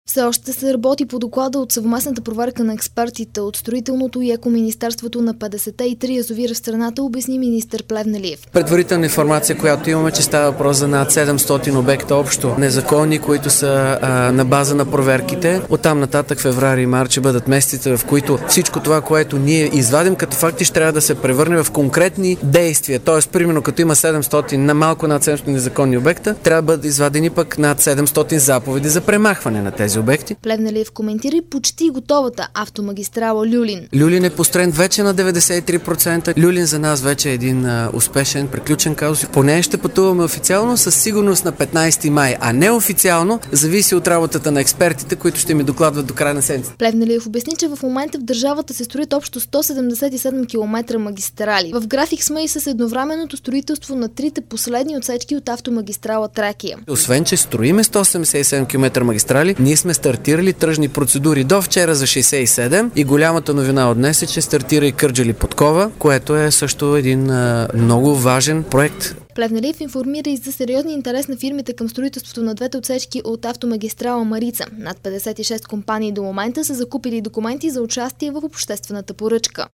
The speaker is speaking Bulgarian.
Все още се работи по доклада от съвместната проверка на експертите от строителното и екоминистерството на 53 язовира в страната, обясни министър Плевнелиев. Предварителна информация, която имаме, че става въпрос за над 700 обекта общо незаконни, които са на база на проверките. Оттам нататък февруари и март ще бъдат месеците, в които всичко това, което ние извадим като факти, ще трябва да се превърне в конкретни действия. Тоест, примерно, като има 700, на малко над 700 незаконни обекта, трябва да бъдат извадени пък над 700 заповеди за премахване на тези обекти. Плевнелиев коментира и почти готовата автомагистрала Люлин. Люлин е построен вече на 93%. Люлин за нас вече е един успешен, приключен казус. По нея ще пътуваме официално със сигурност на 15 май, а неофициално зависи от работата на експертите, които ще ми докладват до края на седмицата. Плевнелиев обясни, че в момента в държавата се строят общо 177 км магистрали. В график сме и с едновременното строителство на трите последни отсечки от автомагистрала Тракия. Освен, че строиме 177 км магистрали, ние сме стартирали тръжни процедури до вчера за 67 и голямата новина от днес е, че стартира и Кърджали-Подкова, което е също един много важен проект. Плевнелиев информира и за сериозния интерес на фирмите към строителството на двете отсечки от автомагистрала Марица. Над 56 компании до момента са закупили документи за участие в обществената поръчка.